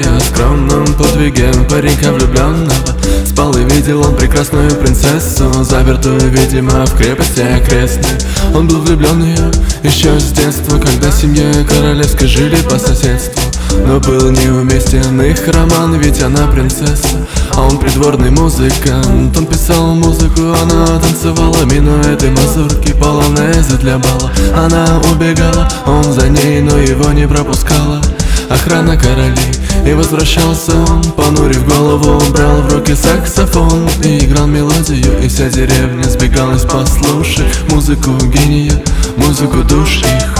о скромном подвиге паренька влюбленного. Спал и видел он прекрасную принцессу, запертую, видимо, в крепости окрестной. Он был влюблен в ее еще с детства, когда семья королевской жили по соседству. Но был неуместен их роман, ведь она принцесса, а он придворный музыкант. Он писал музыку, она танцевала, минуя этой мазурки полонезы для бала. Она убегала, он за ней, но его не пропускала охрана королей. И возвращался он, понурив голову, брал в руки саксофон и играл мелодию, и вся деревня сбегалась послушать музыку гения, музыку душ их.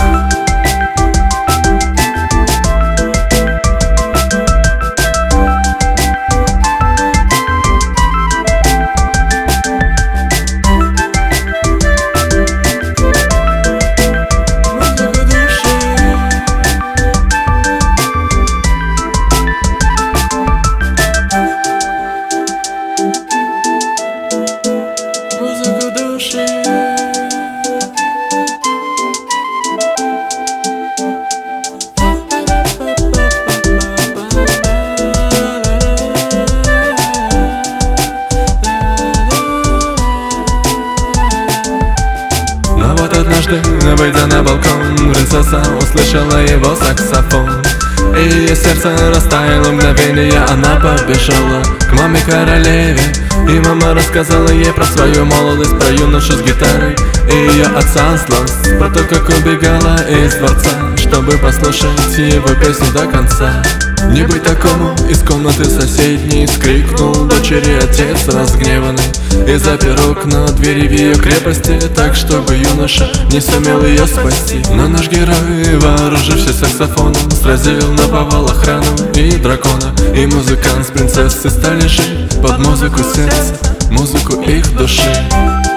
Однажды, выйдя на балкон, принцесса услышала его саксофон. И ее сердце растаяло мгновение, она побежала к маме королеве. И мама рассказала ей про свою молодость, про юношу с гитарой и ее отца злость, про то, как убегала из дворца, чтобы послушать его песню до конца. Не быть такому, из комнаты соседней скрикнул дочери отец разгневанный, и запер окна, двери в ее крепости, так, чтобы юноша не сумел ее спасти. Но наш герой, вооружившись саксофоном, сразил наповал охрану и дракона. И музыкант с принцессой стали жить под музыку сердца, музыку их души.